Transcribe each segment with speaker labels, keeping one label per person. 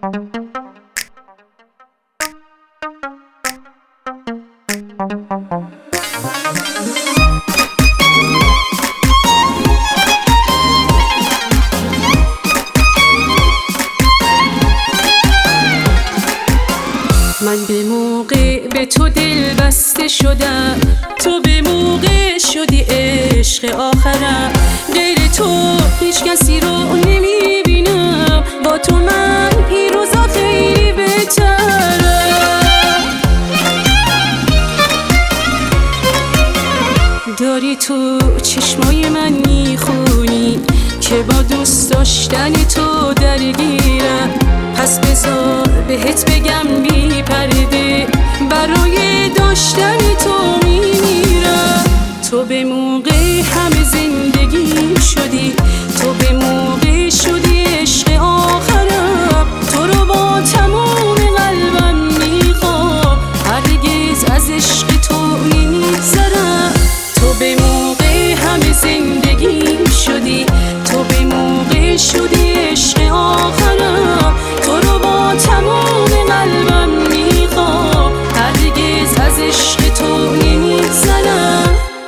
Speaker 1: من به موقع به تو دل بسته شدم، تو به موقع شدی عشق آخرم. غیر تو هیچ کسی رو نمیبینم، با تو من این روزا خیلی بهترم. داری تو چشمای من میخونی که با دوست داشتن تو درگیرم. پس بذار بهت بگم بی پرده، برای داشتن تو میمیرم. تو به موقع همه زندگی شدی، تو به موقع شدی عشق آخرم. تو رو با تمام قلبم میخوام، هرگز از عشق تو نمیگذرم. تو به موقع همه زندگی شدی، تو به موقع شدی عشق آخرم. تو رو با تمام قلبم میخوام، هرگز از عشق تو نمیگذرم.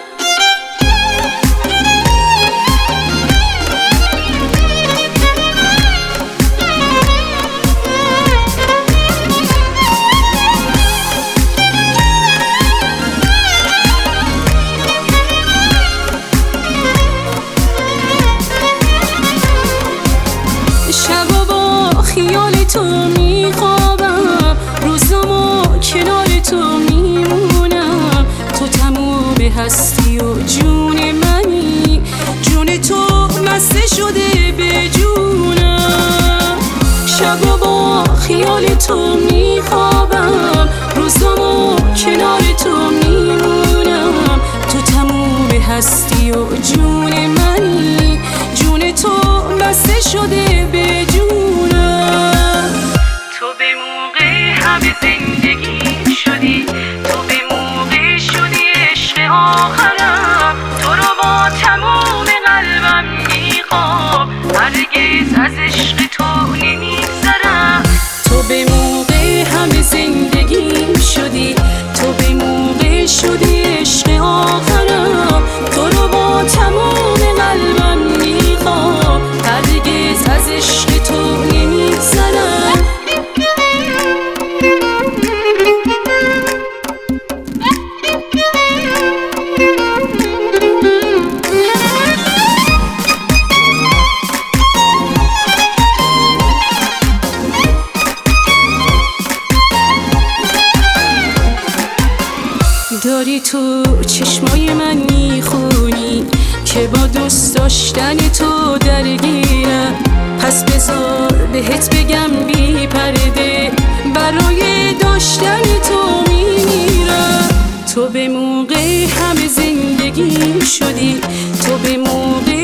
Speaker 1: شبا با خیال تو میخوابم، روزامو کنار تو میمونم. تو تموم هستی و جون منی، جون تو مست شده به جونم. شبا با خیال تو میخوابم، روزامو کنار تو میمونم. تو تموم هستی و جون منی، جون تو مست شده به جونم.
Speaker 2: تو به موقع همه زندگی شدی، تو به موقع شدی عشق آخرم. تو رو با تمام قلبم میخوام، هرگز از عشق تو نمیگذرم.
Speaker 1: تو به موقع همه زندگی شدی، تو به موقع شدی عشق آخرم. تو رو با تمام قلبم میخوام، هرگز از عشق تو نمیگذرم. داری تو چشمای من میخونی که با دوست داشتن تو درگیرم. پس بذار بهت بگم بی پرده، برای داشتن تو میمیرم. تو به موقع همه زندگی شدی، تو به موقع